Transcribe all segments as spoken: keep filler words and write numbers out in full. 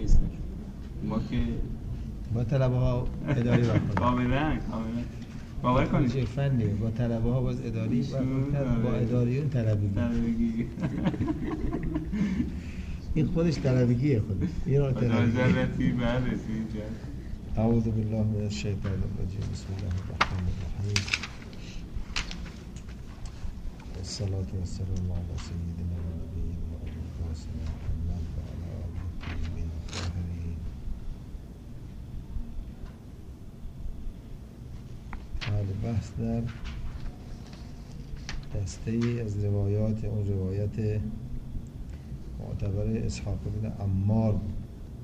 نیست. ما که با طلبه ها اداری برخورد کاملا کاملا باور کنید چه فنیه، با طلبه ها باز اداری برخورد، با اداریون طلبگی. طلبگی این خودش طلبگیه خودش. این را طلبگی. ذرتی بعد اینجا. اعوذ بالله من الشیطان الرجیم. بسم الله الرحمن الرحیم. الصلاة والسلام على سيدنا ونبينا وقاسم محمد وعلى آله الطيبين الطاهرين. حال بحث در دسته ای از روایات، اون روایت معتبر اسحاق بن عمار بود.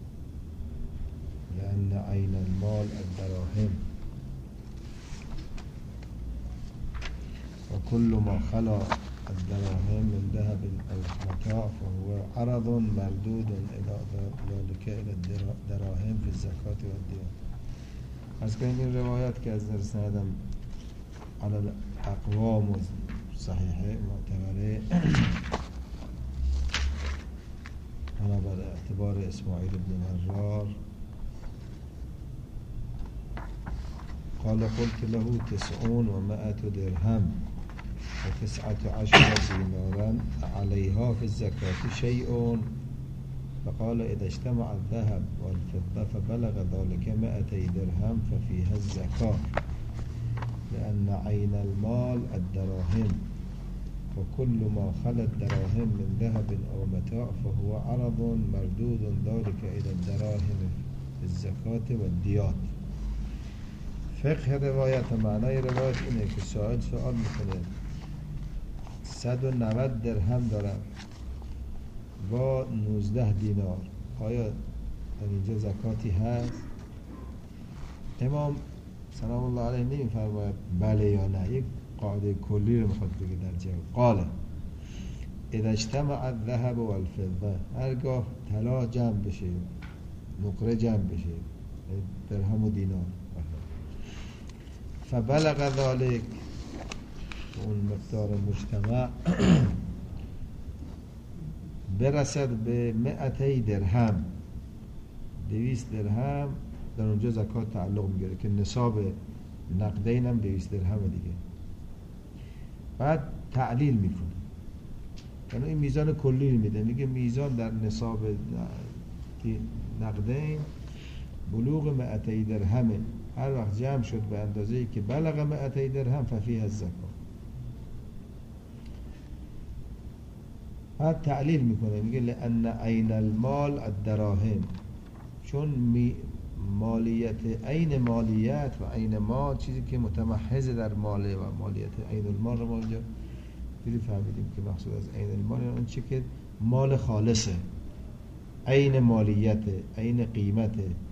لأن عین المال الدراهم و كل ما خلا الدراهم من ذهب أو متاع فهو عرض مردود إلى ذلك إلى الدراهم في الزکات و الدیان. از کنید این روایت که از در سندم علی الاقوام صحیحه معتبره انا بر اعتبار اسماعیل بن مرار قال قلت له تسعون و مئت درهم و تسعة عشر دینارا علیها في الزکاة شیء فقال اذا اجتمع الذهب والفضة فبلغ ذلك مئتي درهم ففيها الزكاة لأن عين المال الدراهم وكل ما خلا الدراهم من ذهب أو متاع فهو عرض مردود ذلك إلى الدراهم في الزكاة والديات. فقه روایت و معنای روایت اینه که سائل سوال میکنه صد و نود درهم دارم با نوزده دینار، آیا در اینجا زکاتی هست؟ امام سلام الله علیه نمیفرماید بله یا نه، یک قاعده کلی رو میخواد بگه در جواب. قال اذا اجتمع الذهب والفضه، هرگاه طلا جمع بشه، نقره جمع بشه، درهم و دینار، فبلغ ذلك، اون مقدار مجتمع برسد به مئتی درهم، دویست درهم، در اونجا زکات تعلق میگیره که نصاب نقدین هم دویست درهم دیگه. بعد تعلیل میکنه، یعنی این میزان کلی میده، میگه میزان در نصاب نقدین بلوغ مئتی درهمه، هر وقت جمع شد به اندازه‌ای که بلغ مئتی درهم ففیه الزکات. بعد تعلیل میکنه، میگه لأن عین المال الدراهم، چون می مالیت عین مالیت و عین مال چیزی که متمحض در ماله و مالیت عین المال رو ما اینجا دیدی فهمیدیم که مقصود از عین المال یعنی اون چی که مال خالصه، عین مالیت، عین قیمت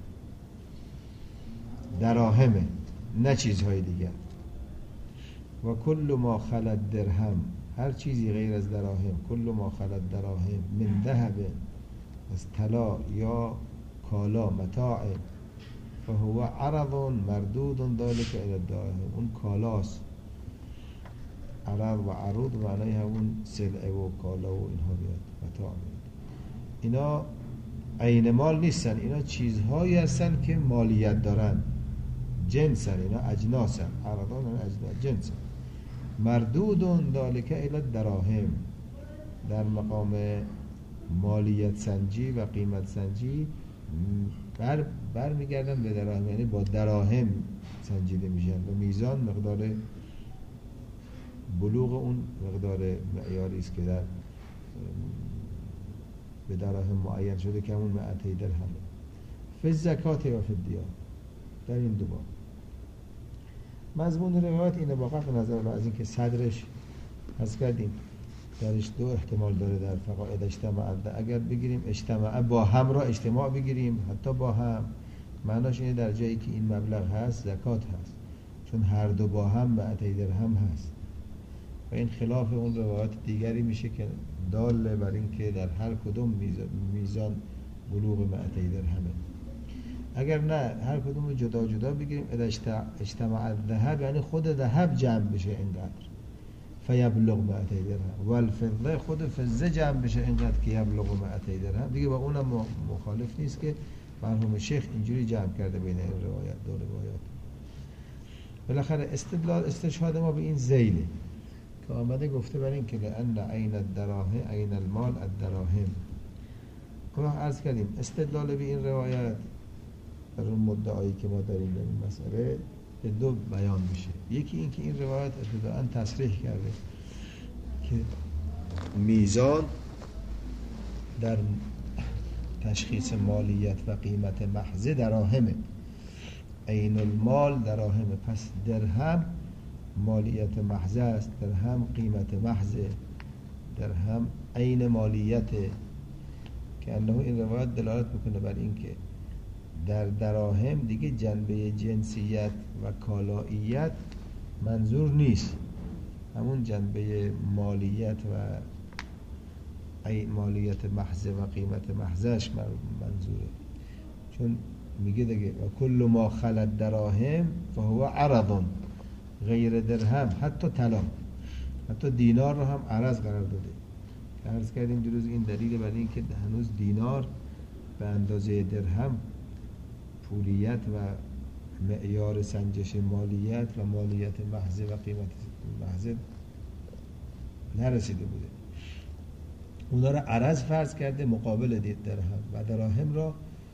دراهمه، نه چیزهای دیگر. و کل ما خلد درهم، هر چیزی غیر از دراهم، کل ما خلد دراهم من ذهب، از طلا یا کالا، متاع، فهو عرض مردود ذلك الى الدراهم، اون کالاست. عرض و عروض معنی همون سلعه و کالا و اینها بیاد، متاع بیاد. اینا عین مال نیستن، اینا چیزهایی هستن که مالیت دارن، جنسن، اینا اجناسن، عرضان اجناس جنسن. مردود ذلك الى الدراهم، در مقام مالیت سنجی و قیمت سنجی بر بر میگردن به دراهم، یعنی با دراهم سنجیده میشن و میزان مقدار بلوغ اون مقدار معیاری است که در به دراهم معین شده که همون مئتی درهمه. فی الزکات و فی الدیات، در این دو باب مضمون روایت اینه. واقعا به نظر از این که صدرش از کردیم درش دو احتمال داره در فقاعد اجتماع، اگر بگیریم اجتماع با هم را اجتماع بگیریم، حتی با هم معناش اینه در جایی که این مبلغ هست زکات هست، چون هر دو با هم مئتی درهم هست و این خلاف اون روایات دیگری میشه که دال بر این که در هر کدوم میزان بلوغ مئتی درهمه. اگر نه هر کدوم جدا جدا بگیریم، اذا اجتماع الذهب یعنی خود ذهب جمع بشه اینقدر، فیبلغ مئتی درهم و الفضه خود فضه جمع بشه اینقدر که یبلغ مئتی درهم، دیگه با اونم مخالف نیست که مرحوم شیخ اینجوری جمع کرده بین این روایت دو روایات. بالاخره استدلال استشهاد ما به این ذیله که آمده گفته برای این که لأن عین الدراهم عین المال الدراهم. ما عرض کردیم استدلال به این روایت در اون مدعایی که ما داریم در این مسئله به دو بیان میشه. یکی این که این روایت ابتداءً تصریح کرده که میزان در تشخیص مالیت و قیمت محض دراهمه، عین المال دراهمه، پس درهم مالیت محض است، درهم قیمت محض، درهم عین مالیته، که انه این روایت دلالت میکنه بر این که در دراهم دیگه جنبه جنسیت و کالاییت منظور نیست، همون جنبه مالیت و ای مالیت محض و قیمت محضش منظوره. چون میگه دیگه و کل ما خلت دراهم فهو عرض غیر درهم، حتی طلا، حتی دینار رو هم عرض قرار داده. عرض کردیم دیروز این دلیل بر این که هنوز دینار به اندازه درهم پولیت و معیار سنجش مالیت و مالیت محض و قیمت محض نرسیده بوده. اونا را عرض فرض کرده مقابل درهم و دراهم را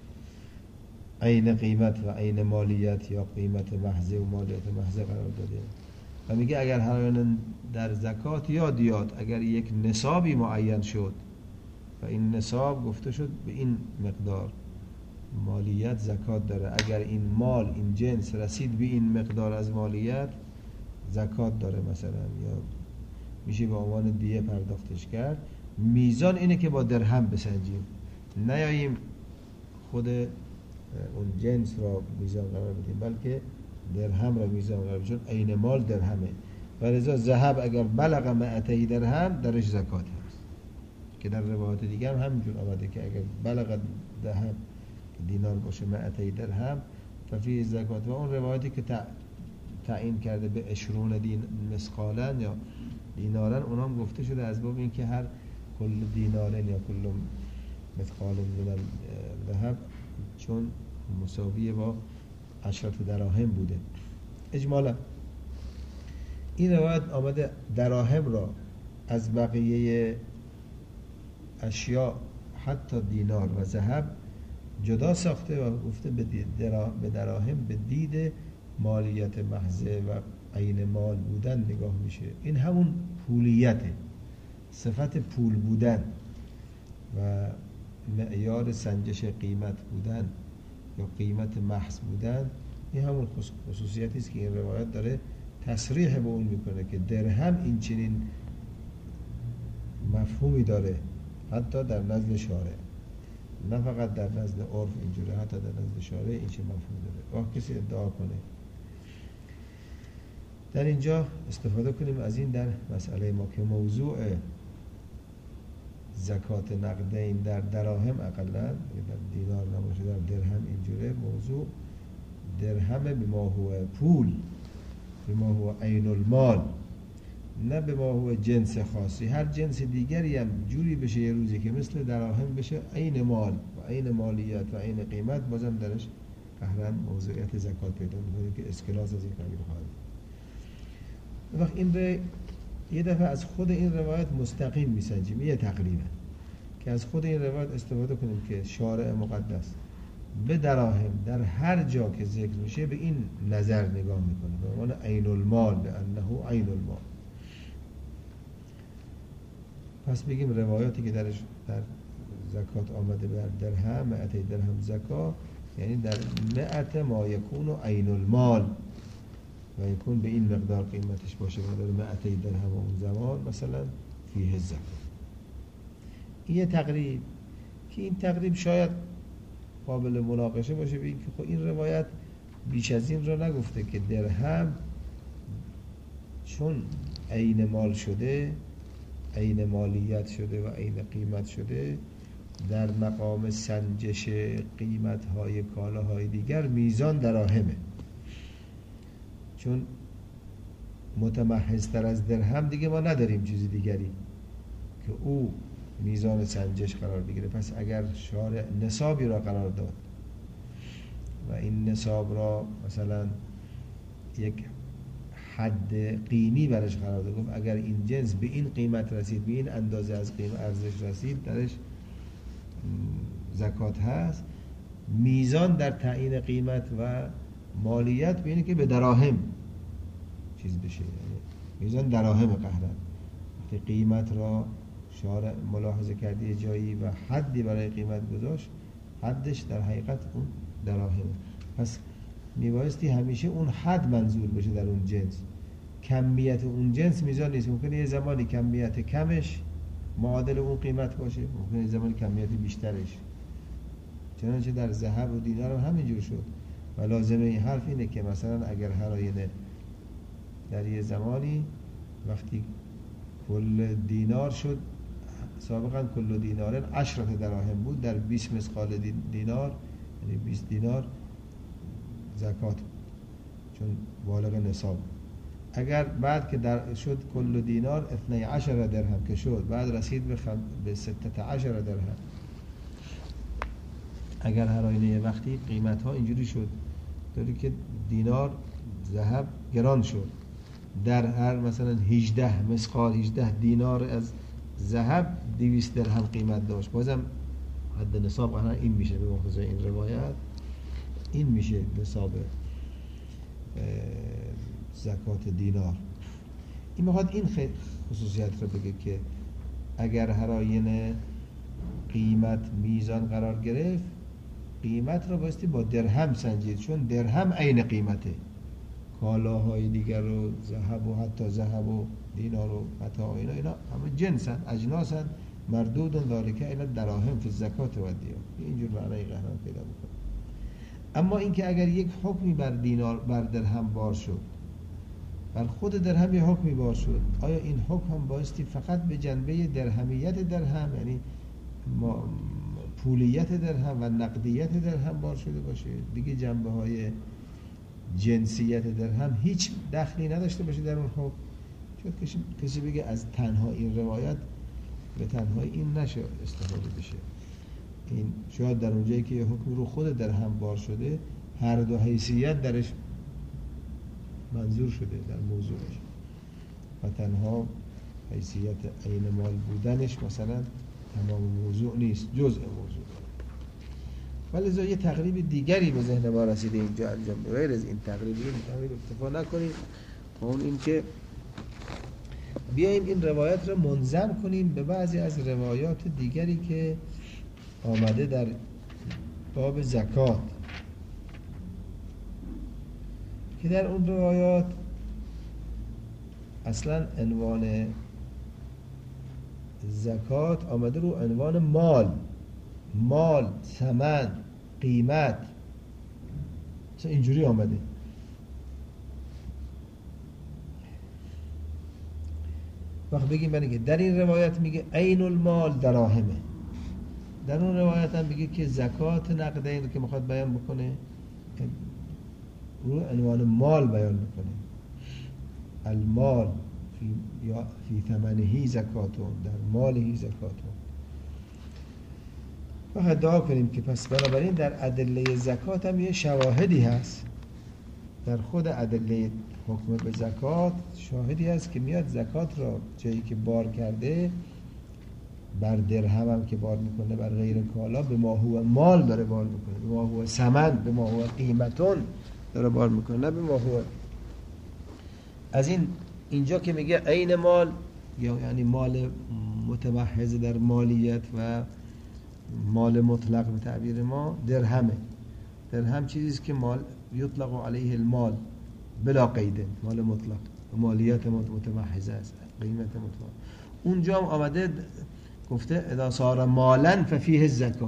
عین قیمت و عین مالیت یا قیمت محض و مالیت محض قرار داده. و میگه اگر هر در زکات یا دیات اگر یک نصابی معین شد و این نصاب گفته شد به این مقدار مالیت زکات داره، اگر این مال این جنس رسید به این مقدار از مالیت زکات داره مثلا، یا میشه به عنوان دیه پرداختش کرد. میزان اینه که با درهم بسنجیم، نیاییم خود اون جنس را میزان قرار بدیم بلکه درهم را میزان قرار بدیم، چون عین مال درهمه. و لذا ذهب اگر بلغ مئتی درهم درش زکات هست، که در روایات دیگر هم همینجور آمده که اگر بلغ ذهب دینار باشه مئتی درهم ففی زکات. و اون روایتی که تعیین کرده به عشرون دین مسقالن یا دینارن، اونام گفته شده از باب این که هر کل دینارن یا کل مثقال من الذهب چون مساوی با عشرت دراهم بوده. اجمالا این روایت آمده دراهم را از بقیه اشیاء حتی دینار و ذهب جدا ساخته و گفته به دراهم به دید مالیت محض و عین مال بودن نگاه میشه. این همون پولیته، صفت پول بودن و معیار سنجش قیمت بودن یا قیمت محض بودن. این همون خصوصیتی است که این روایت داره تصریح به اون میکنه که درهم این چنین مفهومی داره حتی در نزد شارع، نه فقط در نزد عرف اینجوره، حتی در نزد شارع این چه مفهومی داره. وقتی کسی ادعا کنه در اینجا استفاده کنیم از این در مسئله ما که موضوع زکات نقدین در دراهم اقلا در دینار نباشه در درهم اینجوره، موضوع درهم به ما هو پول، به ما هو عین المال، نه به ما هو جنس خاصی. هر جنس دیگری هم جوری بشه یه روزی که مثل دراهم بشه عین مال و عین مالیت و عین قیمت، بازم درش قهرن موضوعیت زکات پیدا می‌کنه که اسکناس از این قبیل خواهد. وقت این رو یه دفعه از خود این روایت مستقیم میسنجیم، یه تقریبا که از خود این روایت استفاده کنیم که شارع مقدس به دراهم در هر جا که ذکر میشه به این نظر نگاه میکنه به عنوان عین المال، لانه عین المال. پس بگیم روایاتی که درش در زکات آمده بر درهم مئتی درهم زکات، یعنی در مئت ما یکون عین المال و یکون به این مقدار قیمتش باشه و در مئتی درهم اون زمان مثلا فیه زکات. این تقریب که این تقریب شاید قابل مناقشه باشه به این که خب این روایت بیش از این را نگفته که درهم چون عین مال شده، عین مالیت شده و عین قیمت شده، در مقام سنجش قیمت‌های کالاهای دیگر میزان دراهمه. چون متمحض‌تر از درهم دیگه ما نداریم چیزی دیگری که او میزان سنجش قرار بگیره. پس اگر شارع نصابی را قرار داد و این نصاب را مثلا یک حد قیمی برش قرار داد، گفت اگر این جنس به این قیمت رسید، به این اندازه از قیمت ارزش رسید، درش زکات هست. میزان در تعیین قیمت و مالیت به اینه که به دراهم چیز بشه، یعنی میزان دراهم قهرن. وقتی قیمت را شارع ملاحظه کردی یه جایی و حدی برای قیمت گذاشت، حدش در حقیقت اون دراهمه. پس میبایستی همیشه اون حد منظور بشه در اون جنس. کمیت اون جنس میزان نیست. ممکنه یه زمانی کمیت کمش معادل اون قیمت باشه، ممکنه یه زمانی کمیت بیشترش. چنانچه در ذهب و دینار هم همینجور شد و لازمه این حرف اینه که مثلا اگر هر آینه در یه زمانی وقتی کل دینار شد، سابقا کل دینارن عشرت دراهم بود، در بیست مثقال دینار یعنی بیست دینار زکات چون بالغ نصاب. اگر بعد که در شد کل دینار اثنی عشر درهم که شد، بعد رسید به, خم... به ستت عشر درهم، اگر هر آینه وقتی قیمت ها اینجوری شد داری که دینار ذهب گران شد، در هر مثلا هجده مثقال هجده دینار از ذهب دویست درهم قیمت داشت، بازم حد نصاب قرار این میشه. به مقتضای این روایت این میشه نصاب زکات دینار. این میخواد این خصوصیت رو بگه که اگر هر آینه قیمت میزان قرار گرفت، قیمت رو بایستی با درهم سنجید، چون درهم عین قیمته. کالاهای دیگر رو ذهب و حتی ذهب و دینار و متاع اینا اینا همه جنسن، اجناسن، مردود ذالک الی دراهم فی الزکات و الدیار. اینجور معنای قهرمان پیدا میکنه. اما اینکه اگر یک حکمی بر دینار بر درهم بار شد، بر خود درهم یک حکمی بار شد، آیا این حکم هم بایستی فقط به جنبه درهمیت درهم، یعنی پولیت درهم و نقدیت درهم بار شده باشه، دیگه جنبه های جنسیت درهم هیچ دخلی نداشته باشه در اون حکم؟ چون کسی, کسی بگه از تنها این روایت به تنها این نشه استفاده بشه. این شاید در اونجایی که یه حکمی رو خود درهم بار شده، هر دو حیثیت درش منظور شده در موضوعش و تنها حیثیت عین مال بودنش مثلا تمام موضوع نیست، جزء موضوع. ولی یه تقریب دیگری به ذهن ما رسیده اینجا انجام بده، غیر از این تقریبی تقریب اکتفا نکنیم، اون این که بیاییم این روایت رو منظم کنیم به بعضی از روایات دیگری که آمده در باب زکات، که در اون روایات اصلا عنوان زکات آمده رو عنوان مال، مال، ثمن، قیمت، مثلا اینجوری آمده. وقت بگیم برای که در این روایت میگه عین المال دراهمه، در اون روایت هم میگه که زکات نقدین که میخواد بیان بکنه رو عنوان مال بیان میکنه. المال فی یا فی ثمنه زکاتون، در ماله زکاتون. و دعا کنیم که پس بنابراین در ادله زکات هم یه شواهدی هست، در خود ادله حکم به زکات شاهدی هست که میاد زکات را جایی که بار کرده بر درهم هم که بار میکنه، بر غیر کالا به ما هو مال داره بار میکنه، به ما هو ثمن، به ما هو قیمتون داره بار میکنه، نه به ما هو. از این اینجا که میگه عین مال یا یعنی مال متمحض در مالیت و مال مطلق به تعبیر ما درهمه. درهم چیزیست که مال یطلق علیه المال بلا قیده، مال مطلق، مالیت متمحضه است، قیمت مطلق. اونجا هم آمده گفته اذا صار مالا ففیه الزکات،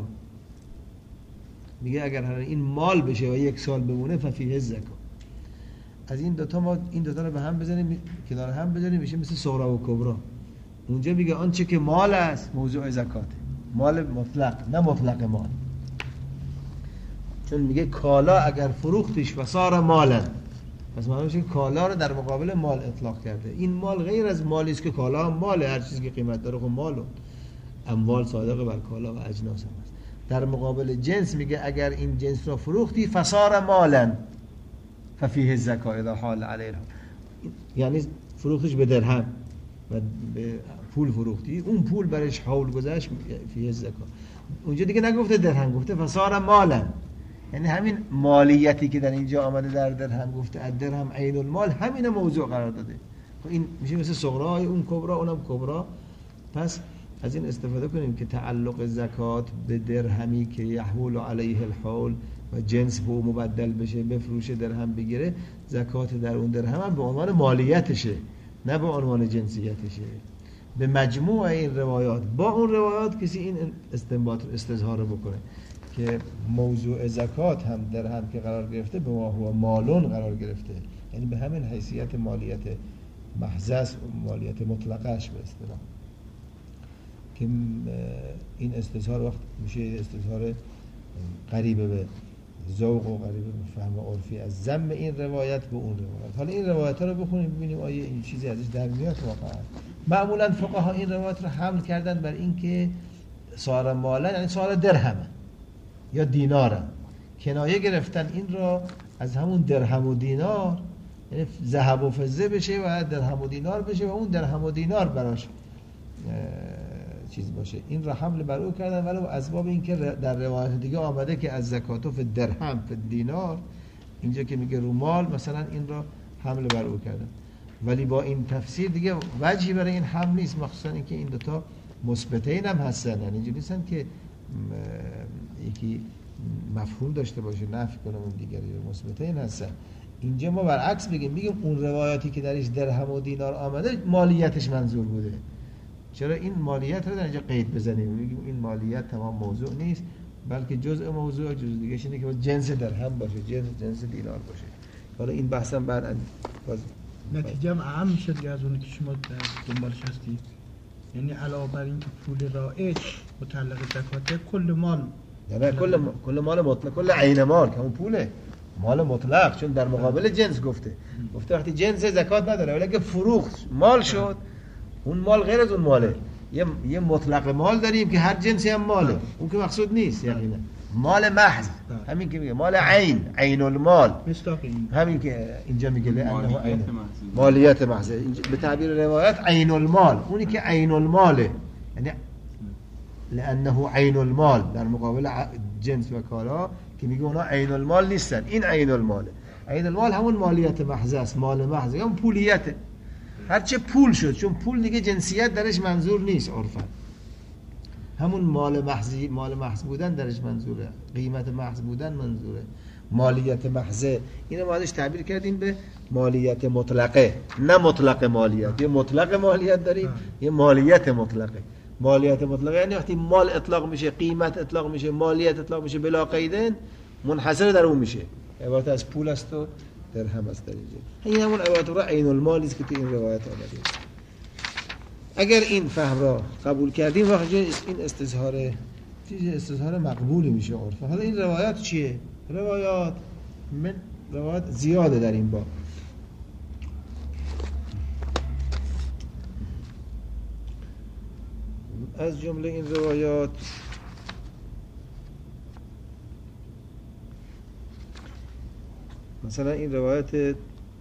میگه اگر این مال بشه و یک سال بمونه ففیه الزکات. از این دوتا ما این دوتا رو به هم بزنیم، کنار هم بذاریم میشه مثل صغرا و کبرا. اونجا میگه آنچه که مال است موضوع زکاته، مال مطلق نه مطلق مال، چون میگه کالا اگر فروختش و صار مالا، پس معلومه که کالا رو در مقابل مال اطلاق کرده. این مال غیر از مالی است که کالا هم ماله، هر چیزی که قیمت داره خب ماله. اموال صادقه بر کالا و اجناس هم است. در مقابل جنس میگه اگر این جنس رو فروختی فصار مالا ففیه الزکات اذا حال علیه الحول، یعنی فروختش به درهم و به پول فروختی، اون پول برش حول گذشت فیه الزکات. اونجا دیگه نگفته درهم، گفته فصار مالا، یعنی همین مالیتی که در اینجا آمده در درهم گفته درهم عین المال، همین موضوع قرار داده. این میشه مثل صغرای اون کبرا اونم کبرا. پس از این استفاده کنیم که تعلق زکات به درهمی که یحول علیه الحول و جنس به مبدل بشه، بفروشه درهم بگیره، زکات در اون درهم هم به عنوان مالیتشه نه به عنوان جنسیتشه. به مجموع این روایات با اون روایات کسی این استنباط استظهار رو بکنه که موضوع زکات هم درهم که قرار گرفته به ما هو مالون قرار گرفته، یعنی به همین حیثیت مالیت محض مالیت مطلقش به اصطلاح، که این استظهار وقت میشه استظهار قریب به ذوق و قریب به فهم عرفی از ضم این روایت به اون روایت. حالا این روایت ها رو بخونیم ببینیم آیا این چیزی ازش در میاد واقعا. معمولا فقها این روایت رو حمل کردن بر این که سوار مالا یعنی سوار درهمه یا دیناره، کنایه گرفتن این را از همون درهم و دینار، یعنی ذهب و فضه بشه و درهم و دینار بشه و اون درهم و دینار براش چیز باشه. این را حمل بر او کردن، ولی از باب این که در روایت دیگه آمده که از زکاتو فی درهم فی دینار، اینجا که میگه رو مال مثلا این را حمل بر او کردن، ولی با این تفسیر دیگه وجهی برای این حمل نیست، مخصوصا اینکه این دوتا مثبتین هم هستن، یعنی اینجوری نیستن که یکی مفهوم داشته باشه نفی کنه اون دیگری، مثبتین هستن. اینجا ما برعکس بگیم، بگیم اون روایاتی که درش درهم و دینار آمده مالیتش منظور بوده. چرا این مالیت رو در اینجا قید بزنیم، بگیم این مالیت تمام موضوع نیست، بلکه جزء موضوع جزء دیگه اینه که جنس درهم باشه، جنس جنس دینار باشه. حالا این بحثا بعد باز نتیجه هم اهم میشه دیگه از اون که شما دنبالش هستید، یعنی علاوه بر این که پول رایج متعلق زکات کل مال، یعنی کل م... کل مال مطلق، کل عین مال که اون پوله مال مطلق، چون در مقابل جنس گفته گفته وقتی جنس زکات نداره، ولی که فروخت مال شد اون مال غیر از اون ماله. یه یه مطلق مال داریم که هر جنسی هم ماله، اون که مقصود نیست، یعنی مال محض، همین که میگه مال عین، عین المال، همین که اینجا میگه لانه عین مالیت محض، به تعبیر روایت عین المال، اونی که عین الماله، یعنی لانه عین المال در مقابل جنس و کالا که میگه اونا عین المال نیستن، این عین الماله. عین المال همون مالیت محض است، مال محض یا پولیته، هرچه پول شد، چون پول دیگه جنسیت درش منظور نیست عرفا، همون مال محضی، مال محض بودن درش منظوره، قیمت محض بودن منظوره، مالیت محضه. اینو ما ازش تعبیر کردیم به مالیت مطلقه، نه مطلق مالیت. یه مطلق مالیت داریم، یه مالیت مطلقه. مالیت مطلقه یعنی وقتی مال اطلاق میشه، قیمت اطلاق میشه، مالیت اطلاق میشه بلا قیدن، منحصر در اون میشه، عبارت از پول است و درهم است در اینجا. این همون عبارت را عین المال است که تو این روایت آمده. اگر این فهم را قبول کردیم واقعا این استظهار چیز استظهار مقبولی میشه عرفا. حالا این روایات چیه؟ روایات من روایات زیاده در این باب. از جمله این روایات مثلا این روایت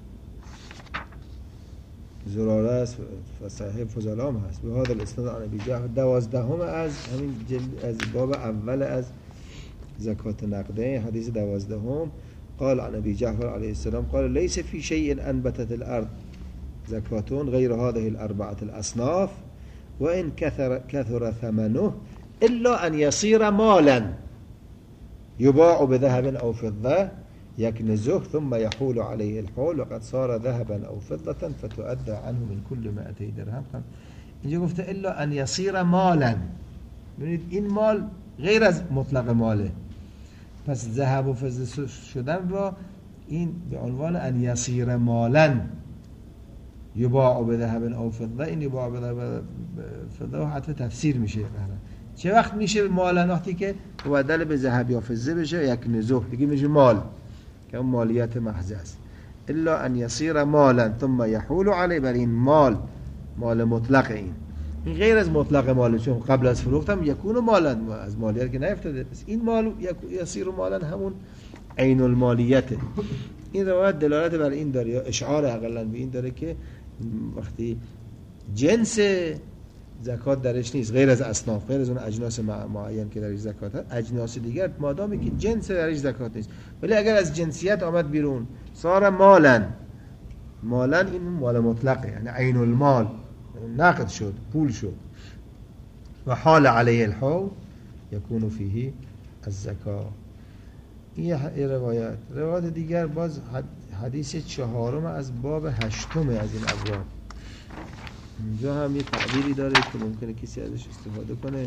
زراره است و صاحب فضلام هست به هذا الاسناد عن ابی جعفر، دوازدهم از همین جلد از باب اول از زکات نقده، حدیث دوازدهم. قال عن ابی جعفر علیه السلام قال ليس في شيء انبتت الارض زکات غیر هذه الاربعه الاصناف وان كثر كثر ثمنه الا ان يصير مالا يباع بذهب او فضه يكنزه ثم يحول عليه الحول وقد صار ذهبا او فضة فتؤدى عنه من كل مائتي درهم. اینجا گفته الا ان يصير مالا، ببینید این مال غیر از مطلق ماله، پس ذهب و فضه شدن را این به عنوان ان يصير مالا يباع بذهب او فضة، این يباع بذهب فضه و حتی تفسیر میشه. چه وقت میشه مالا؟ وقتی که مبدل به ذهب یا فضه بشه، یک نزوه دیگه میشه مال که اون مالیت محض است. الا ان یصیر مالا ثم یحول علیه، بر این مال مال مطلق، این این غیر از مطلق مال، چون قبل از فروخت هم یکون مالا، از مالیت که نیفتاده، پس این مال یصیر مالا همون عین المالیته. این روایت دلالت بر این داره، یا اشعار اقلا به این داره که وقتی جنس زکات درش نیست، غیر از اصناف، غیر از اون اجناس معین که درش زکات هست، اجناس دیگر مادامی که جنس درش زکات نیست، ولی اگر از جنسیت آمد بیرون صار مالا، مالا این مال مطلقه، یعنی عین المال، نقد شد، پول شد. و حال علیه الحول یکون فیه الزکات. این روایت. روایت دیگر باز حدیث چهارم از باب هشتم از این ابواب. اینجا هم یه تعبیری داره که ممکنه کسی ازش استفاده کنه.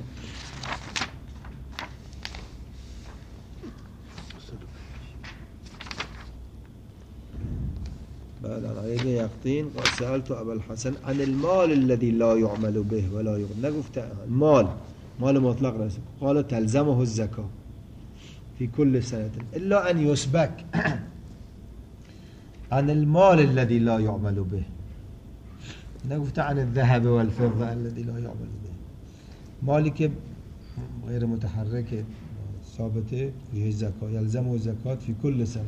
بعد عن علي بن يقطين قال سألت أبا الحسن عن المال الذي لا يعمل به ولا يغنى. نگفت المال مال مطلق رسل. قال تلزمه الزكاة في كل سنة إلا أن يسبك عن المال الذي لا يعمل به. نگفت عن الذهب والفضة الذي لا يعمل به. مالی که غیر متحرک ثابته فيه الزكاة يلزمه الزكاة في كل سنة.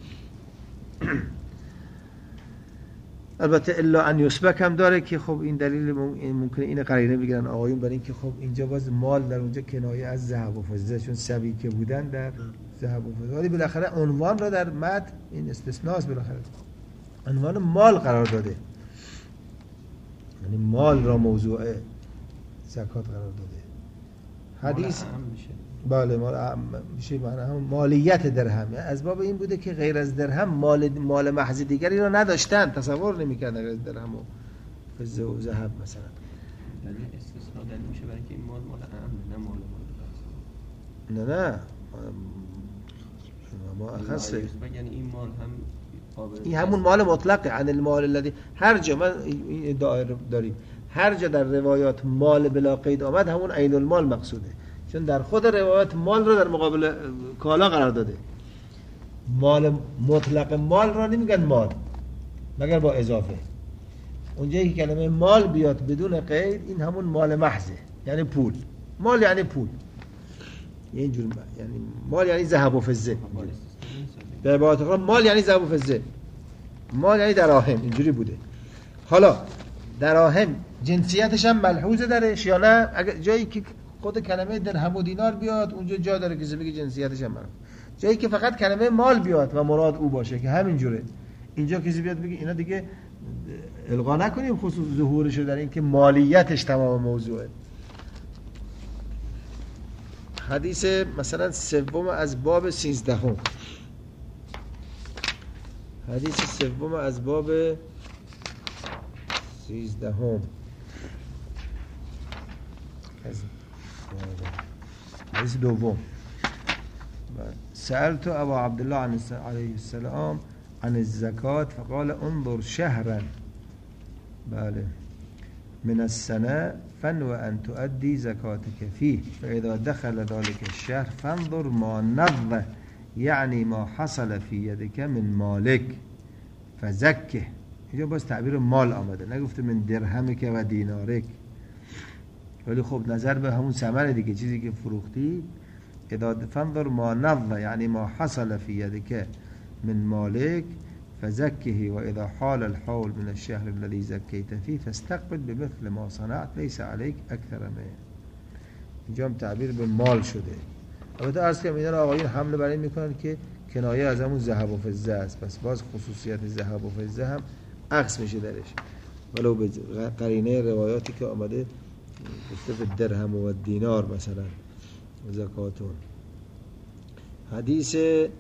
البته الا ان یسبک هم داره که خب این دلیل ممکنه این قرینه بگیرن آقایون برای اینکه خب اینجا باز مال در اونجا کنایه از ذهب و فضه، چون سبی که بودن در ذهب و فضه، ولی بالاخره عنوان را در متن این استثناست، بالاخره عنوان مال قرار داده، یعنی مال را موضوع زکات قرار داده. حدیث بله مال میشه، معنی هم مالیت درهم، یعنی از باب این بوده که غیر از درهم مال مال محض دیگری را نداشتن، تصور نمی‌کردن غیر از درهم و فضه و ذهب مثلا. یعنی استثناء دلیل میشه برای اینکه این مال مال عام، نه مال مال. نه نه ما اخصه، یعنی این مال هم این همون مال مطلقه، عن المال الذي، هر جا من این ادعا داریم هر جا در روایات مال بلا قید آمد همون عین المال مقصوده، چون در خود روایت مال رو در مقابل کالا قرار داده. مال مطلق مال را نمیگن مال مگر با اضافه. اونجایی که کلمه مال بیاد بدون قید این همون مال محضه، یعنی پول. مال یعنی پول، اینجور یعنی مال یعنی ذهب و فضه. به عبارت آخر مال یعنی ذهب و فضه، مال یعنی دراهم، اینجوری بوده. حالا دراهم جنسیتش هم ملحوظه درش یا نه؟ اگر جایی که خود کلمه درهم و دینار بیاد اونجا جا داره که بگه جنسیتش هم ملحوظه. جایی که فقط کلمه مال بیاد و مراد او باشه که همین جوره، اینجا کسی بیاد بگه اینا دیگه القا نکنیم خصوص ظهورش در این که مالیتش تمام موضوعه. حدیث مثلا سوم از باب سیزدهم، حدیث سوم از باب سیزدهم حدیث دوم. سألت ابا عبدالله علیه السلام عن الزکات فقال انظر شهرا بله من السنة فانو ان تؤدي زکاتك فيه فاذا دخل ذلك الشهر فانظر ما نض یعنی ما حصل في يدك من مالك فزکه. اینجا باز تعبیر مال آمده، نگفته من درهمک و دینارک، ولی خب نظر به همون ثمر دیگه، چیزی که فروختی. اذا فانظر ما نض یعنی ما حصل في يدك من مالك فزكه واذا حال الحول من الشهر الذي زكيت فيه فاستقبل بمثل ما صنعت ليس عليك اكثر منه. اینجا هم تعبیر به مال شده. البته عرض کنم اینا آقایون حمله بر این میکنن که کنایه از همون ذهب و فضه است، پس باز خصوصیت ذهب و فضه هم عکس میشه درش، ولو به قرینه روایاتی که آمده گفته به درهم و دینار مثلا زکاتون. حدیث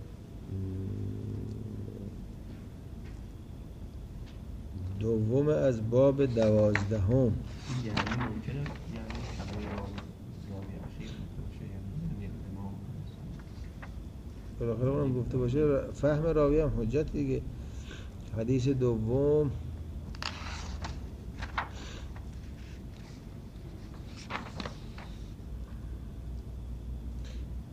دوم از باب دوازدهم. یعنی ممکنه یعنی خبری را زاویه اخیر باشه، یعنی امام بالاخره اونم گفته باشه، فهم راوی هم حجت دیگه. حدیث دوم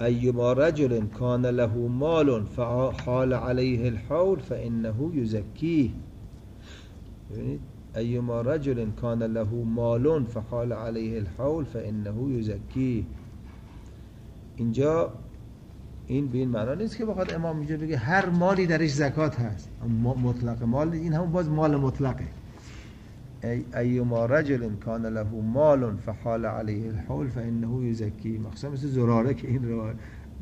ایما رجل کان له مال فحال علیه الحول فانه یزکیه. ببینید ایما رجل کان له مال فحال علیه الحول فانه یزکیه. اینجا این به این معنا نیست که بخواد امام اینجا بگه هر مالی درش زکات هست، مطلق مال، این همون باز مال مطلقه. ای ایما رجل کان له مال فحال علیه الحول فانه یزکی. مخصوصا مثل زراره که این رو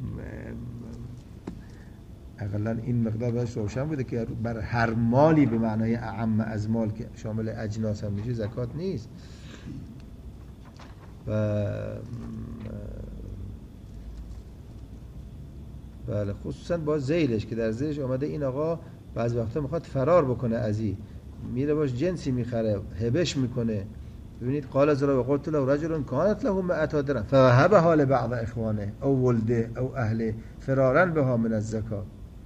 اقلا این مقدار باش روشن بوده که بر هر مالی به معنای اعم از مال که شامل اجناس هم میشه زکات نیست. و بله خصوصا با ذیلش که در ذیلش آمده این آقا بعضی وقتا میخواد فرار بکنه از این، میره باش جنسی میخره، هبش میکنه. ببینید قال زرا و قلت له رجل كانت له مئة درهم فوهبها لبعض اخوانه او ولده او اهله فرارا بها من الزکات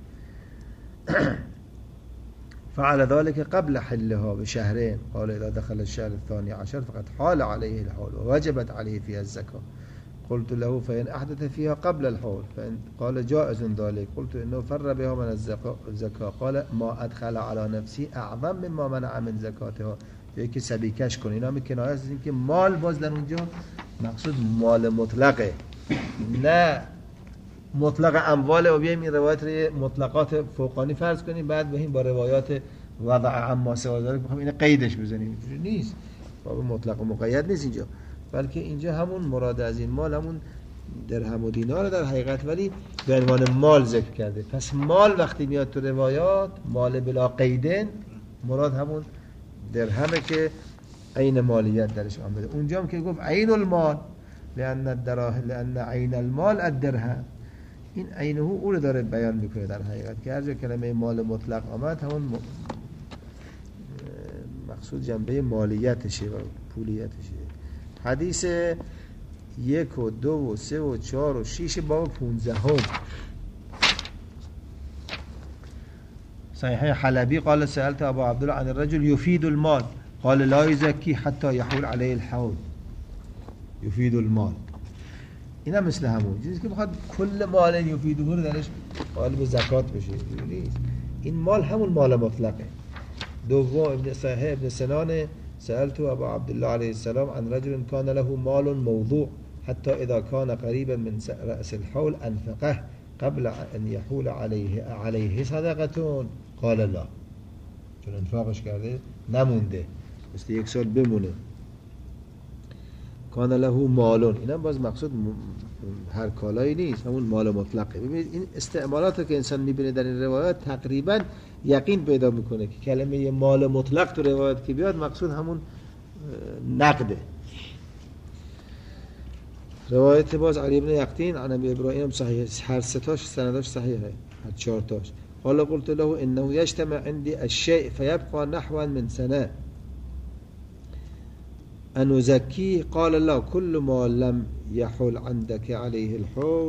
فعل ذلك قبل حلها بشهرين. قال اذا دخل الشهر الثاني عشر فقد حال عليه الحول ووجبت عليه فيها الزكاه. قلت له فإن أحدث فيها قبل الحول فإن قال جائز ذلك. قلت إنه فر بها من الزكاة. قال ما أدخل على نفسي أعظم مما منع من زکاتها. یکی سبیکش کن. اینا می کنایه از این که مال باز در اونجا مقصود مال مطلقه، نه مطلق اموال. و بیایم این روایت رو مطلقات فوقانی فرض کنیم بعد بهیم با روایات وضع عما سوا ذلك بخوام این قیدش بزنیم. نیست، باب مطلق و مقید نیست اینجا، بلکه اینجا همون مراد از این مال همون درهم و دینار در حقیقت، ولی به عنوان مال ذکر کرده. پس مال وقتی میاد تو روایات مال بلا قیدن، مراد همون درهمه که عین مالیت درش آمده. اونجا هم که گفت عین المال لأن الدراهم لأن عین المال الدرهم، این عینه او رو داره بیان میکنه در حقیقت که هر جا کلمه مال مطلق آمد همون مقصود جنبه مالیتشه و پولیتشه. حدیث یک و دو و سه و چهار و شیش باب پونزه هم صحیحه حلبی قال سألت ابا عبدالله عن الرجل يفيد المال قال لا يزكي حتى يحول عليه الحول. يفيد المال اینا مثل همون چیزی که بخواد کل مال یفیده رو درش قالب زکات بشه. این مال همون مال مطلقه. دوم ابن صحیح ابن سنان سألت ابا عبدالله علیه السلام عن رجل كان له مال موضوع حتى اذا كان قريبا من رأس الحول انفقه قبل ان يحول عليه عليه صدقه قال لا. چون انفاقش کرده نمونده، مثل یک سال بمونه. کان له مالون، اینم باز مقصود هر کالایی نیست، همون مال مطلقه. ببینید این استعمالات که انسان میبینه در این روایات تقریبا یقین پیدا میکنه که کلمه مال مطلق تو روایت که بیاد مقصود همون نقده. روایت باز علی بن یقطین عن ابی ابراهیم صحیح، هر ستاش سنداش صحیحه، هر چهار تاش. قال قلت له انه يجتمع عندي الشيء فيبقى نحوا من سنه ان ازكيه. قال لا كل ما لم يحل عندك عليه الحول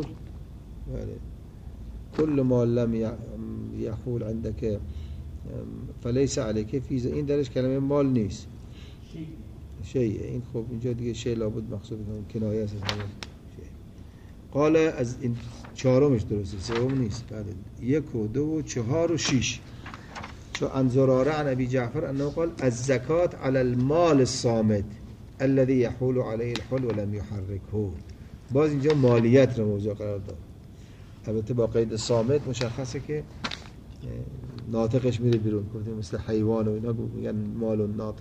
كل ما لم يحول عندك فليس عليك في زين. این درش کلمه مال نیست، شیء. این خب اینجا دیگه شیء لابد مقصود کنایه است. قال از این چهارمش درسته، سوم نیست. بعد یک و دو و چهار و شش. چون عن زراره عن ابي جعفر انه قال الزکات على المال الصامت الذي يحول عليه الحول ولم يحركه. باز اینجا مالیت رو موضوع قرار داد، البته با قید صامت مشخصه که ناطقش میره بیرون، گفتیم مثل حیوان و اینا میگن مال و ناطق.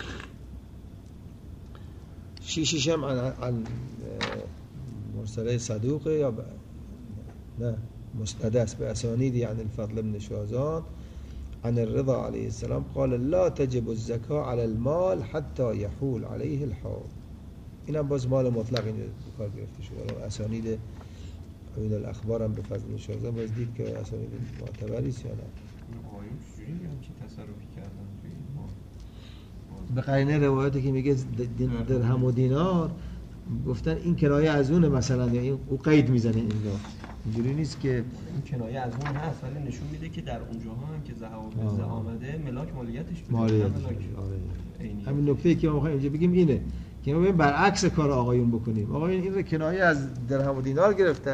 شیشش هم عن, عن مرسله صدوقه یا ب... نه مسند است به اسانید یعنی الفضل بن شازان عن الرضا علیه السلام قال لا تجب الزکاة على المال حتى يحول عليه الحول. این هم باز مال مطلق این کار گرفته شده. اسانید این الاخبار هم به فضل بن شازان باز دید که اسانید معتبری است یا نه. آقایون چجوری میگن که تصرفی کردن توی این مال؟ به قرینه روایتی که میگه درهم و دینار گفتن این کنایه از اونه مثلا، یا این او قید میزنه اینجا. اینجوری نیست که این کنایه از اون هست، ولی نشون میده که در اونجاها هم که ذهب و فضه آمده ملاک مالیتش بده. مالیتش آره. همین نکته که ما می‌خوایم اینجا بگیم اینه که ما بریم برعکس کار آقایون بکنیم. آقایون این رو کنایه از درهم و دینار گرفتن،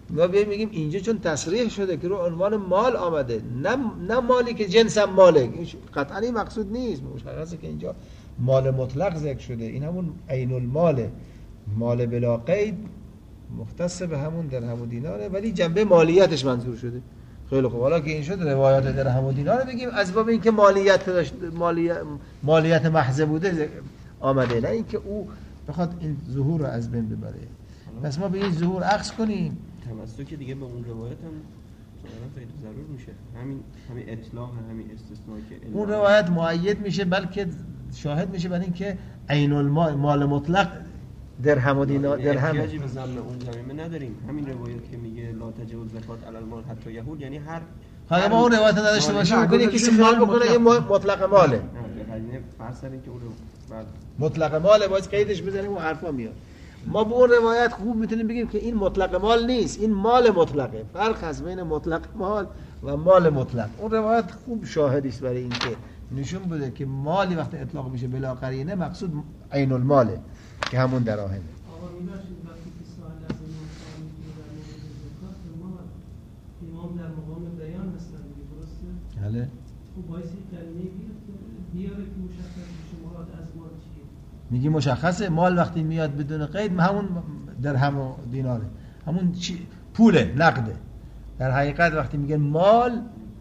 ما بیایم میگیم اینجا چون تصریح شده که رو عنوان مال آمده، نه نه مالی که جنس هم ماله، قطعا این مقصود نیست. مشخصه که اینجا مال مطلق ذکر شده، این همون عین الماله، مال بلا قید مختص به همون درهم و دیناره، ولی جنبه مالیتش منظور شده. خیلی خوب، حالا که این شد روایات درهم و دینار بگیم از باب اینکه مالیت مالیت مالیت محض بوده آمده، نه اینکه او بخواد این ظهور رو از بین ببره. پس ما به این ظهور عکس کنیم. تمسک دیگه به اون روایت هم خیلی ضرور میشه، همین همین اطلاق همین استثنایی که اون روایت مؤید میشه، بلکه شاهد میشه برای اینکه عین المال مال مطلق درهم و دینار درهم احتیاجی به ضمن اون زمینه نداریم. همین روایت که میگه لا تجوز زکات علی المال حتی یهود، یعنی هر حالا ما اون روایت نداشته باشیم میگه کسی مال بکنه این مطلق ماله، نه فرض کنید که اون بعد مطلق ماله باز قیدش بزنیم و حرفا میاد. ما به اون روایت خوب میتونیم بگیم که این مطلق مال نیست، این مال مطلقه. فرق هست بین مطلق مال و مال مطلق. اون روایت خوب شاهدی است برای اینکه نشون بده که مالی وقتی اطلاق میشه بلا قرینه مقصود عین الماله که همون دراهمه. آقا می‌بخشید وقتی که سوال از امام سوال می‌کنه در مورد زکات، ما امام در مقام بیان هستن دیگه، درسته؟ بله. خب باعثی کلمه بیاره که مشخص بشه مراد از مال چیه. میگی مشخصه مال وقتی میاد بدون قید همون درهم و دیناره، همون چی پوله، نقده. در حقیقت وقتی میگن مال،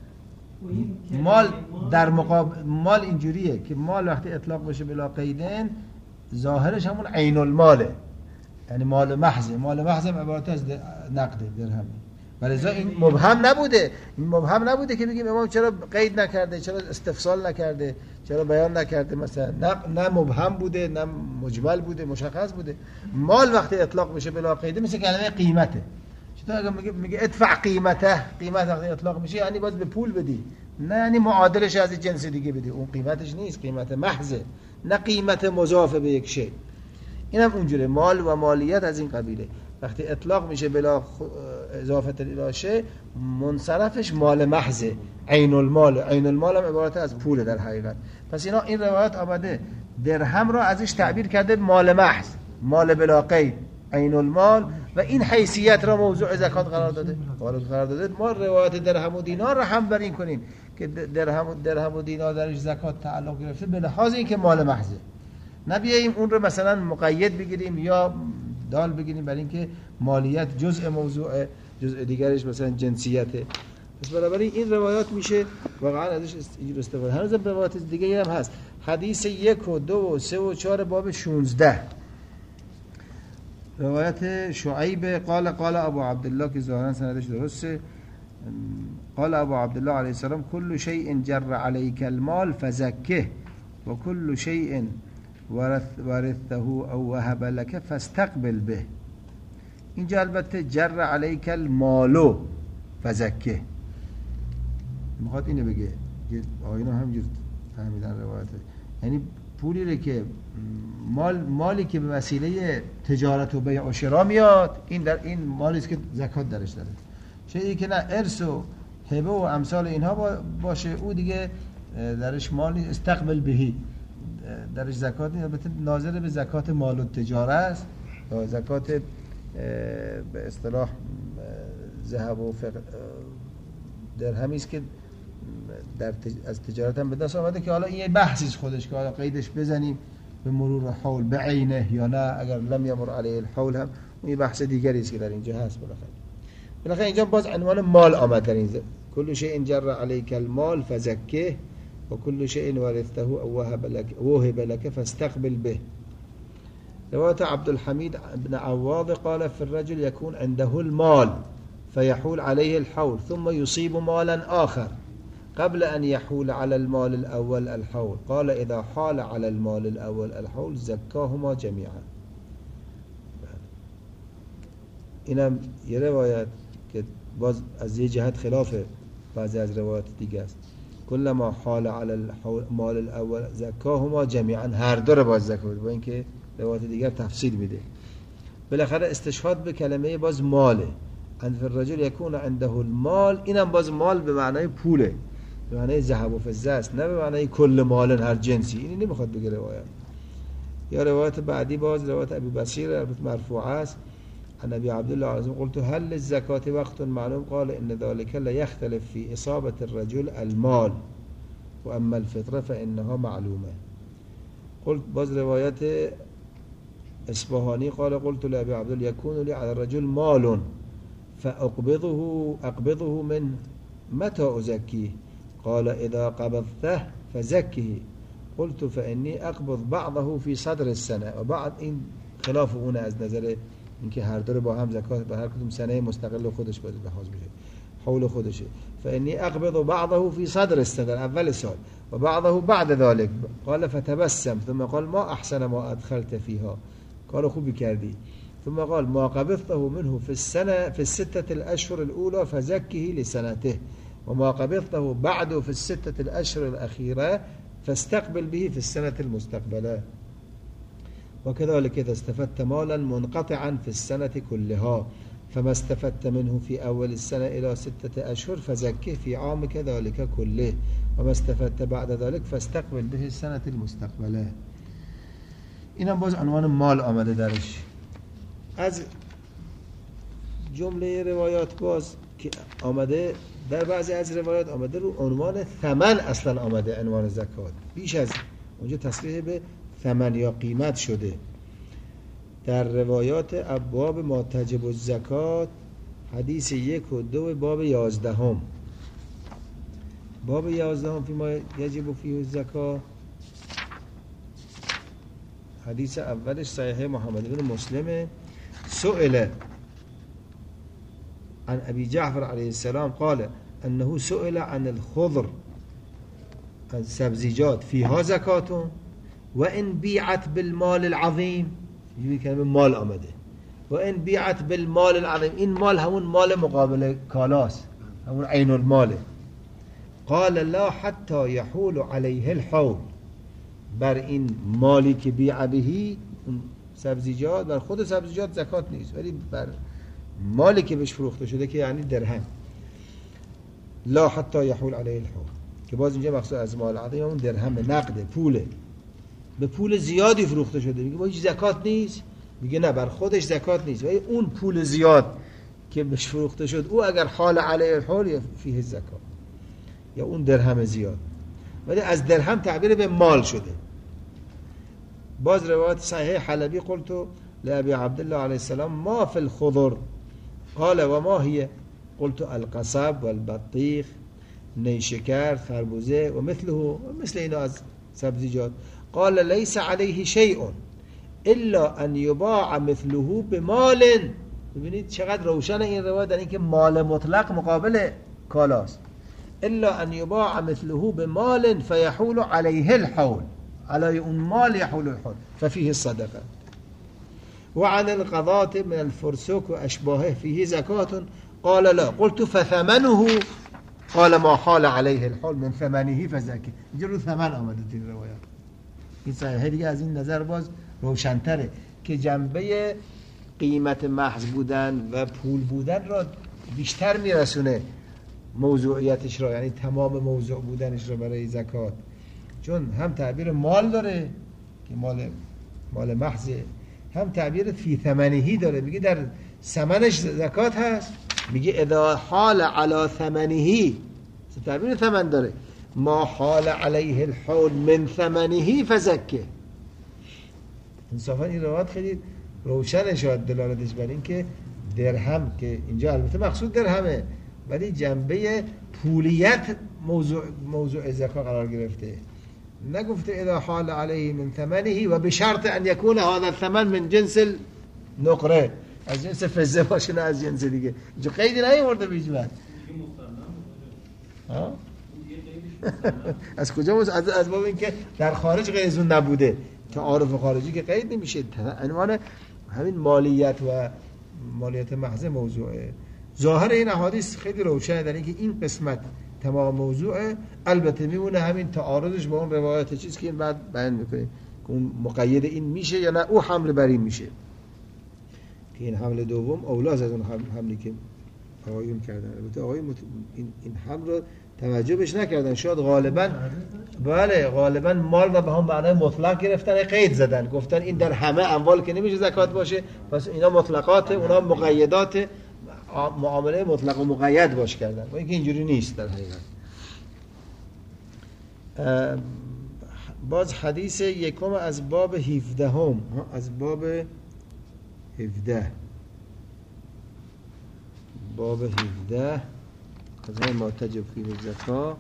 مال در مقابل مال اینجوریه که مال وقتی اطلاق بشه بلا قیدن ظاهرش همون عین الماله، یعنی مال محض. مال محض هم عبارت از نقده، درهمه. ولذا این مبهم نبوده، این مبهم نبوده که بگیم امام چرا قید نکرده، چرا استفصال نکرده، چرا بیان نکرده مثلا. نه نه مبهم بوده، نه مجمل بوده، مشخص بوده. مال وقتی اطلاق بشه بلا قیده مثل کلمه قیمته. چطور اگه میگه میگه ادفع قیمته، قیمت وقتی اطلاق میشه یعنی باز به پول بدی، نه یعنی معادلش از جنس دیگه بدی. اون قیمتش نیست، قیمت محضه، نه قیمت مضاف به یک شی. اینم اونجوره. مال و مالیت از این قبیله. وقتی اطلاق میشه بلا اضافه الاشه منصرفش مال محضه، عین المال. عین المال هم عبارت از پول در حقیقت. پس اینا این روایت آمده درهم را ازش تعبیر کرده مال محض، مال بلا قید، عین المال، و این حیثیت را موضوع زکات قرار داده. قرار داده ما روایت درهم و دینار را هم بر این کنیم که درهم درهم و دینار درش زکات تعلق گرفته به لحاظ اینکه مال محضه. نبیاییم اون رو مثلا مقید بگیریم یا دال بگیریم برای اینکه مالیت جزء موضوع، جزء دیگرش مثلا جنسیته. پس بنابراین این روایات میشه واقعا ازش استفاده. هنوز روایات دیگه هم هست. حدیث یک و دو و سه و چهار باب شانزده، روایت شعیب قال قال ابو عبدالله که ظاهرا سندش درسته، قال ابو عبدالله علیه السلام كل شيء جر عليك المال فزكه وكل شيء ورث ورثه او وهب لك فاستقبل به. اینجا البته جر عليك المال فزكه میخواد اینو بگه. آینا همینجور فهمیدن روایت، یعنی پولی رو که مال مالی که به وسیله تجارت و بیع و شرا میاد، این در این مالی است که زکات درش داره. چیزی که نه ارث و هبه و امثال اینها باشه او دیگه درش مالی استقبل بهی، درش زکات نیست. البته ناظر به زکات مال و تجاره است یا زکات به اصطلاح ذهب و درهمی است که در تج... از تجارت هم به دست آمده که حالا این یه بحثی است خودش که حالا قیدش بزنیم به مرور حول به عینه یا نه، اگر لم یمر علیه الحول هم اون یه بحث دیگری است که در اینجا هست. بالاخره بالاخره اینجا باز عنوان مال آمد در این کل شیء جر علیک المال فزکه و کل شیء ورثته او وهب لك وهب لك فاستقبل به. روایت عبدالحمید بن عواض قال في الرجل يكون عنده المال فيحول عليه الحول ثم يصيب مالا آخر قبل أن يحول على المال الأول الحول قال إذا حال على المال الأول الحول زكاهما جميعا. اینم یه روایت که باز از یه جهت خلاف بعضی از روایات دیگه است. کل ما حال على المال الاول زکاهما جميعا، هر دو رو باز زکات، با اینکه روایت دیگر تفصیل میده. بالاخره استشهاد به کلمه باز ماله. ان فی الرجل یکون عنده المال، اینم باز مال به معنای پوله، به معنای ذهب و فضه است، نه به معنای کل مال هر جنسی. اینی نمیخواد بگه روایت. یا روایت بعدی باز روایت ابی بصیر مرفوع است، عن ابي عبد الله عز قلت هل للزكاة وقت معلوم قال ان ذلك لا يختلف في اصابة الرجل المال واما الفطرة فانها معلومة. قلت باز روایت اصبهانی قال قلت لابي عبد الله يكون لي على الرجل مال فاقبضه اقبضه من متى ازكيه قال اذا قبضته فزكه قلت فاني اقبض بعضه في صدر السنه و بعد این خلاف اون از نظر اینکه هر دو با هم زکات به هر کدوم سنه مستقل خودش باید لحاظ بشه حول خودشه فاني اقبض بعضه في صدر السنه اول سال و بعضه بعد ذلك قال فتبسم ثم قال ما احسن ما ادخلت فيها قال خوبی کردی ثم قال ما قبضته منه في السنه في السته الاشهر الاولى فزكه لسنته وما قبضته بعد في الستة الأشهر الأخيرة فاستقبل به في السنة المستقبلة وكذلك إذا استفدت مالا منقطعا في السنة كلها فما استفدت منه في أول السنة إلى ستة أشهر فزكه في عامك ذلك كله وما استفدت بعد ذلك فاستقبل به السنة المستقبلة. اینم باز عنوان مال آمده درش. از جمله روایات باز که آمده در بعضی از روایات آمده رو عنوان ثمن اصلا آمده عنوان زکات بیش از اونجا تصریح به ثمن یا قیمت شده. در روایات ابواب ما تجب الزکات حدیث یک و دو باب یازدهم باب یازدهم فی ما یجب فیه الزکات حدیث اولش صحیح محمد بن مسلم سئل عن ابي جعفر عليه السلام قال انه سئل عن الخضر عن سبزیجات فيها زکات و ان بیعت بالمال العظیم یعنی کلمه مال آمده و ان بیعت بالمال العظیم این مال همون مال مقابل کالاست همون عین المال قال لا حتى يحول عليه الحول بر این مالی که بیع بهی سبزیجات بر خود سبزیجات زکات نیست ولی بر مالی که بهش فروخته شده که یعنی درهم لا حتی یحول علیه الحول که باز اینجا مقصود از مال عظیم اون درهم نقده پوله به پول زیادی فروخته شده میگه با هیچ زکات نیست میگه نه بر خودش زکات نیست ولی اون پول زیاد که بهش فروخته شد او اگر حال علیه الحول فیه زکات یا اون درهم زیاد ولی از درهم تعبیر به مال شده. باز روایت صحیح حلبی قلت لأبي عبد الله عليه السلام ما في الخضر قال وما هي قلت القصب والبطيخ نیشکر خربوزه و مثله و مثل اینا از سبزیجات قال ليس عليه شيء الا ان يباع مثله بمال. ببینید چقدر روشن این روایت در اینکه مال مطلق مقابل کالاست. الا ان يباع مثله بمال فيحول عليه الحول على اون مال يحول الحول ففيه الصدقه وعن القضاة من الفرسوك وأشباهه فيه زكاة قال لا قلت فثمنه قال ما حال عليه الحول من ثمنه فزكه. اینجا رو ثمن آمده این روایات. این صحیحه دیگه از این نظر باز روشن‌تره که جنبه قیمت محض بودن و پول بودن را بیشتر میرسونه موضوعیتش را، یعنی تمام موضوع بودنش را برای زکات، چون هم تعبیر مال داره که مال مال محضه، هم تعبیر فی ثمنهی داره، میگه در ثمنش زکات هست، میگه اذا حال علی ثمنهی، تعبیر ثمن داره، ما حال علیه الحول من ثمنهی فزکه. انصافا این روایت خیلی روشن شد دلالتش بر این که درهم، که اینجا البته مقصود درهمه ولی جنبه پولیت موضوع موضوع زکات قرار گرفته، نگفته اذا حال علیه من ثمنه و بشرط ان یکون هذا الثمن من جنس النقره، از جنس فضه باشه نه از جنس دیگه. اینجا قیدی نیورده به هیچ وجه. ها از کجا از از باب اینکه در خارج قید نبوده، تعارف خارجی که قید نمیشه، عنوان همین مالیت و مالیت محض موضوعه. ظاهر این احادیث خیلی روشنه در اینکه این قسمت تمام موضوعه، البته میمونه همین تعارضش با اون روایت چیز که این بعد بیان میکنه که اون مقید این میشه یا نه او حمل بر این میشه، که این حمل دوم اولاز از اون حملی که آقایون کردن. البته آقای مت... این این حمل رو توجه بهش نکردن. شاید غالبا بله غالبا مال را به هم معنای مطلق گرفتن، قید زدن، گفتن این در همه اموال که نمیشه زکات باشه، پس اینا مطلقات، اونا مقیدات، معامله مطلق و مقید باش کردن. و اینکه اینجوری نیست در حقیقت. باز حدیث یکم از باب هفده هم از باب هفده باب هفده از همه ما تجب فی الزکا.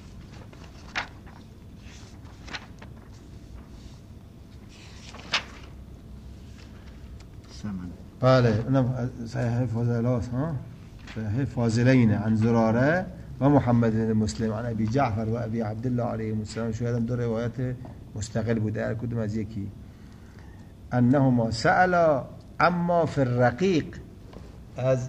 بله اونم صحیح فاضلات ها صحیح فاضلین عن زراره و محمد بن مسلم عن ابی جعفر و ابی عبدالله علیه السلام. شاید هم دو روایت مستقل بوده هر کدوم از یکی. انهما سألا اما فی الرقیق از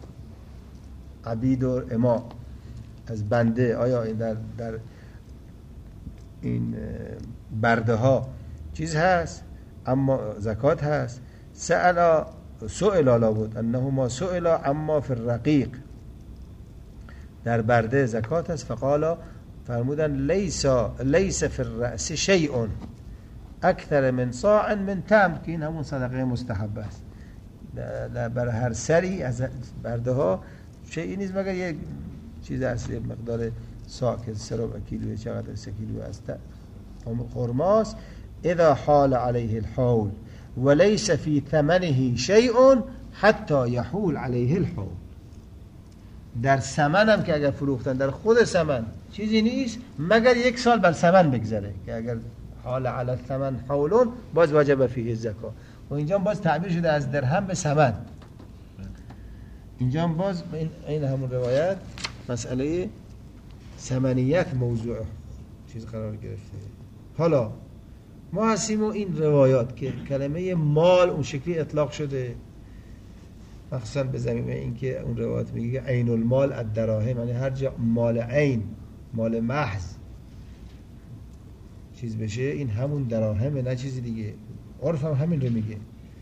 عبید و اما از بنده، آیا این در در این برده ها چیز هست اما زکات هست؟ سألا سئلا لابد انهما سئلا اما فی الرقیق در برده زکات هست. فقالا فرمودن لیس لیس فی الرأس شیء اکثر من صاع من تمر، که این همون صدقه مستحب است. در بر هر سری از برده ها شیئی نیست مگر یک چیز هست، یک مقدار صاع که سه ربع کیلو چقدر سه کیلو است خرماست. اذا حال علیه الحول وليس في ثمنه شيء حتى يحول عليه الحول. در ثمن هم که اگر فروختن در خود ثمن چیزی نیست مگر یک سال بر ثمن بگذره، که اگر حال علی الثمن حولون باز واجب فیه الزکات. و اینجا باز تعبیر شده از درهم به ثمن. اینجا باز این این همون روایت مسئله ثمنیت موضوع چیز قرار گرفته. حالا ما هستیم و این روایات که کلمه مال اون شکلی اطلاق شده، مخصوصا به زمینه اینکه اون روایت میگه عین المال الدراهم، یعنی هر جا مال عین، مال محض چیز بشه این همون دراهمه نه چیزی دیگه. عرف هم همین رو میگه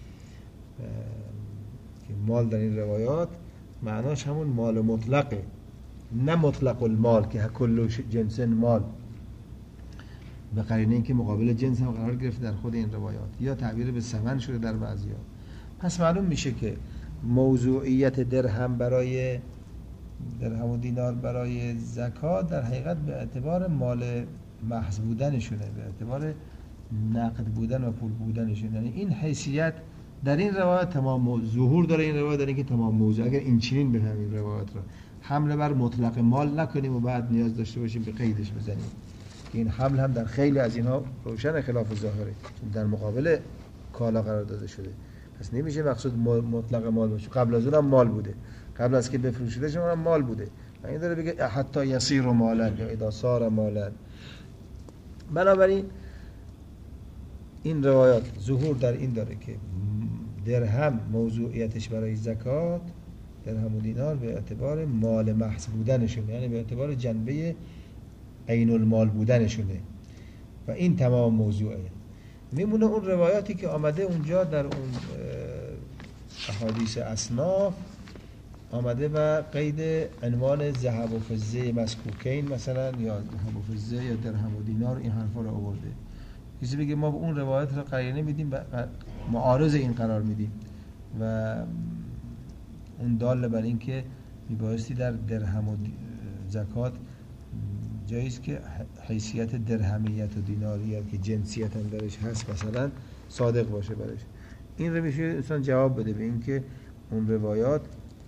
که مال در این روایات معناش همون مال مطلقه، نه مطلق المال که کل جنس مال، به قرینه اینکه مقابل جنس هم قرار گرفت در خود این روایات، یا تعبیر به ثمن شده در بعضی‌ها. پس معلوم میشه که موضوعیت درهم برای درهم و دینار برای زکات در حقیقت به اعتبار مال محض بودنشونه، به اعتبار نقد بودن و پول بودنشونه. یعنی این حیثیت در این روایت تمام ظهور داره. این روایت داره که تمام موضوع اگر این چنین بفهمیم روایت رو، حمله بر مطلق مال نکنیم و بعد نیاز داشته باشیم به قیدش بزنیم. این حمل هم در خیلی از اینها روشن خلاف ظاهره، در مقابل کالا قرار داده شده. پس نمیشه مقصود مطلق مال باشه. قبل از اونم مال بوده، قبل از که بفروشیده شما هم مال بوده. و این داره بگه حتی یصیر مالا یا اذا صار مالا. بنابراین این روایات ظهور در این داره که درهم موضوعیتش برای زکات، درهم و دینار به اعتبار مال محض بودنشون، یعنی به اعتبار جنبه عین المال بودنشونه و این تمام موضوعه. میمونه اون روایاتی که آمده اونجا در اون احادیث اصناف آمده و قید عنوان ذهب و فضه مسکوکین مثلا، یا ذهب و فضه یا درهم و دینار، این حرفا رو آورده. کسی بگه ما به اون روایت رو قرینه میدیم و معارض این قرار میدیم و اون دال بر این که میبایستی در درهم و زکات جاییست که حیثیت درهمیت و دیناریت که جنسیت هم درش هست مثلا صادق باشه برش. این رو میشه انسان جواب بده به این که اون روایات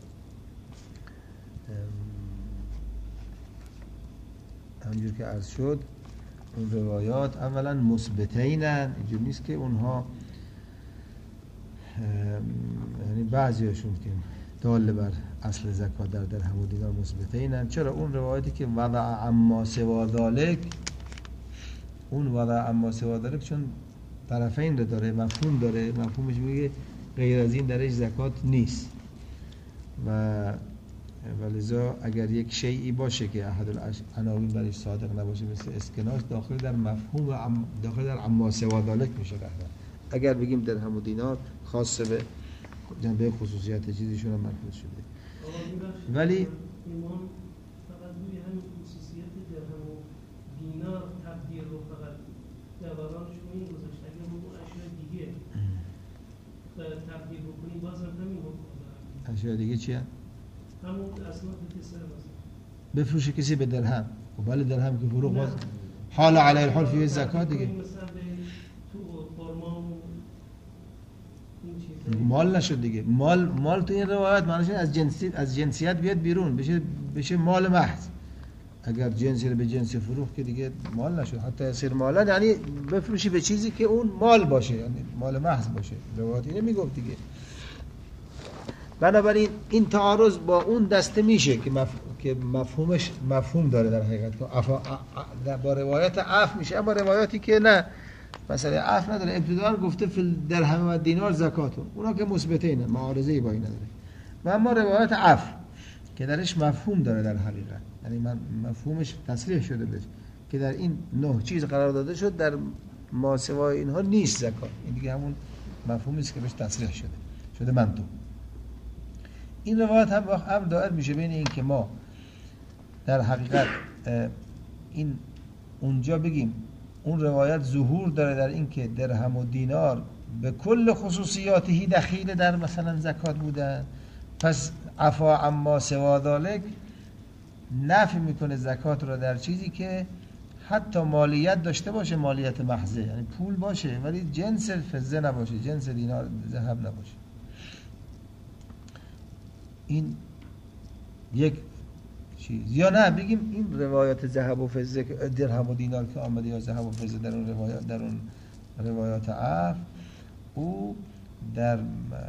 همجور که عرض شد اون روایات اولا مثبتینن، اینجور نیست که اونها یعنی بعضیشون که دال بر اصل زکات در درهم و دینار مثبتینن. چرا؟ اون روایتی که وضع اما سوا ذالک، اون وضع اما سوا ذالک چون طرفین رو داره، مفهوم داره، مفهومش میگه غیر از این درش زکات نیست و ولذا اگر یک شیئی باشه که احد العناوین برش صادق نباشه مثل اسکناس، داخل در مفهوم داخل در اما سوا ذالک میشه رهبر. اگر بگیم درهم و دینار خاص به جنبه خصوصیت چیزیشون هم مرکز شده. ولی ایمان فقط روی همین خصوصیت معتبرانش رو این گذاشت. اگه ما اون اشیاء دیگه تبدیل بکنیم باز هم همین حکم دارم. اشیاء دیگه چیه؟ همون اسناد کسر مثلا بفروشه کسی به درهم. خب ولی درهم که فروغ باز حال علی الحال فی زکات دیگه. مثلا به تو خرما و این چیزا مال نشد دیگه. مال مال تو این روایت معنیش از جنسی از جنسیت بیاد بیرون بشه بشه مال محض. اگر جنسی رو به جنسی فروخت که دیگه مال نشد. حتی اسیر مالا یعنی بفروشی به چیزی که اون مال باشه، یعنی مال محض باشه. روایت اینو میگفت دیگه. بنابراین این تعارض با اون دسته میشه که مف... که مفهومش مفهوم داره در حقیقت. عفا... ع... با روایت عفو میشه، اما روایاتی که نه مثلا عفو نداره، ابتداً گفته فی درهم و دینار زکاتون، اونا که مثبته اینه، معارضه‌ای با این نداره. و اما روایت عفو که درش مفهوم داره در حقیقت، یعنی من مفهومش تصریح شده بشه که در این نه چیز قرار داده شد، در ما سوای اینها نیست زکات. این دیگه همون مفهومی است که بهش تصریح شده شده منطق. این روایت هم وقت امر دائر میشه بین این که ما در حقیقت این اونجا بگیم اون روایت ظهور داره در این که درهم و دینار به کل خصوصیاتی دخیل در مثلا زکات بودن، پس عفا عما سوا ذالک نفی میکنه زکات رو در چیزی که حتی مالیت داشته باشه، مالیت محضه، یعنی پول باشه ولی جنس فضه نباشه، جنس دینار ذهب نباشه. این یک چیز. یا نه بگیم این روایت ذهب و فضه که درهم و دینار که آمده یا ذهب و فضه در اون روایات در اون روایات عفو، او در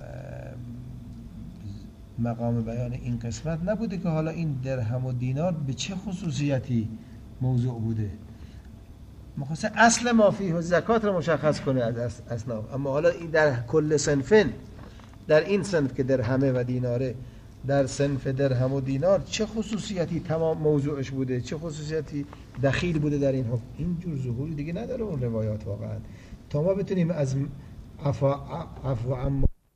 مقام بیان این قسمت نبوده که حالا این درهم و دینار به چه خصوصیتی موضوع بوده، مخصوصا اصل ما فیه و زکات رو مشخص کنه از اصناف. اما حالا این در کل صنفن، در این صنف که درهمه و دیناره، در صنف درهم و دینار چه خصوصیتی تمام موضوعش بوده، چه خصوصیتی دخیل بوده در این حکم، اینجور ظهوری دیگه نداره اون روایات واقعا تا ما بتونیم از عفو عفو عما